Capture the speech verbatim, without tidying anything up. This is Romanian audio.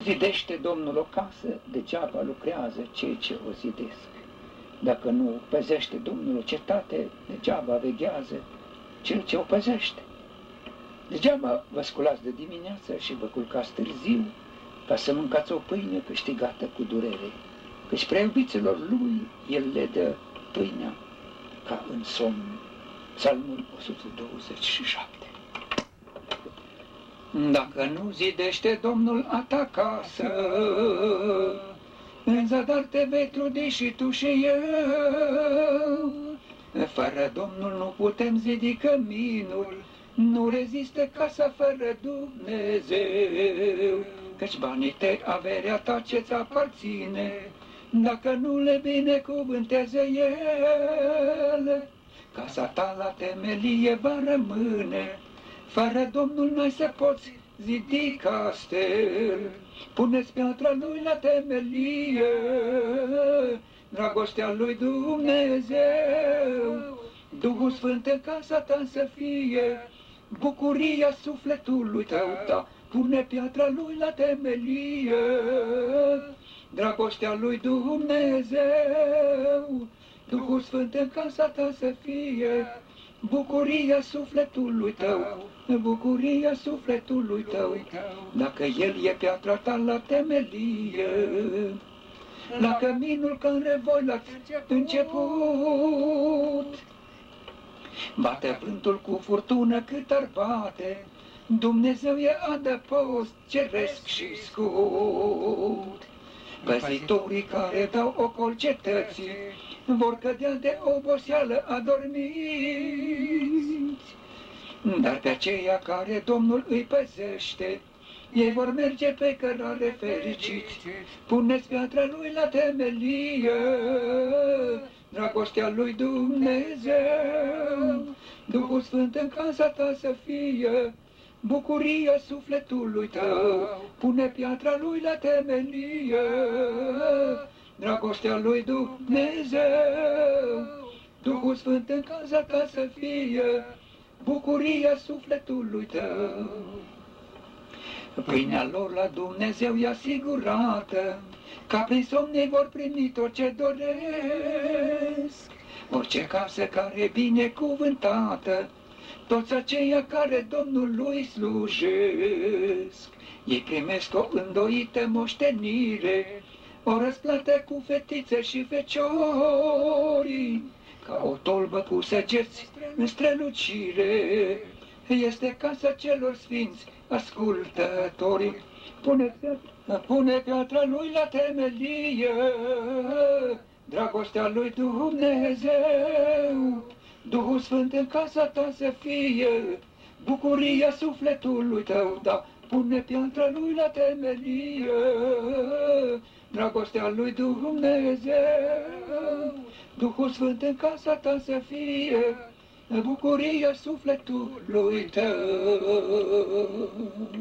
Zidește Domnul o casă, degeaba lucrează cei ce o zidesc. Dacă nu păzește Domnul o cetate, degeaba veghează cel ce o păzește. Degeaba vă sculați de dimineață și vă culcați târziu, ca să mâncați o pâine câștigată cu durere, căci prea iubiților lui el le dă pâinea ca în somn. Psalmul o sută douăzeci și șapte. Dacă nu zidește Domnul a ta casă, în zadar te vei trudi și tu și eu. Fără Domnul nu putem zidi căminul, nu rezistă casa fără Dumnezeu. Căci banii tăi, averea ta ce-ți aparține, dacă nu le binecuvânteze El, casa ta la temelie va rămâne. Fără Domnul n-ai să poți zidi castel. Puneți piatra lui la temelie, dragostea lui Dumnezeu. Duhul Sfânt în casa ta să fie, bucuria sufletului tău, da. Pune piatra lui la temelie, dragostea lui Dumnezeu. Duhul Sfânt în casa ta să fie, bucuria sufletului tău, bucuria sufletului tău. Dacă El e piatra ta la temelie, la căminul când revoi l-ați început, bate vântul cu furtună cât ar bate, Dumnezeu e adăpost ceresc și scut. Păzitorii care dau ocol cetății vor cădea de oboseală adormiți, dar pe aceia care Domnul îi păzește, ei vor merge pe cărare fericiți. Puneți piatra lui la temelie, dragostea lui Dumnezeu. Duhul Sfânt în casa ta să fie, bucuria sufletului tău. Pune piatra lui la temelie, dragostea lui Dumnezeu. Duhul Sfânt în casa ta să fie, bucuria sufletului tău. Pâinea lor la Dumnezeu e asigurată, ca prin somn ei vor primi tot ce doresc. Orice casă care e binecuvântată, toți aceia care Domnului slujesc, ei primesc o îndoită moștenire, o răsplată cu fetițe și feciori, ca o tolbă cu săgeți în strălucire. Este casa celor sfinți ascultători. Pune, pune piatra lui la temelie, dragostea lui Dumnezeu. Duhul Sfânt în casa ta să fie, bucuria sufletului tău, da. Pune piatra lui la temelie, dragostea lui Dumnezeu. Duhul Sfânt în casa ta să fie, bucuria sufletului tău.